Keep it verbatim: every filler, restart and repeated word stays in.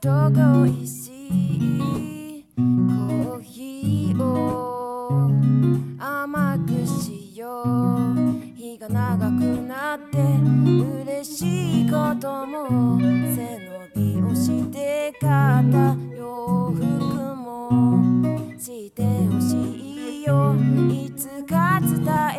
と恋しいコーヒーを甘くしよう。日が長くなって嬉しいことも背伸びをして買った洋服もしてほしいよ。いつか伝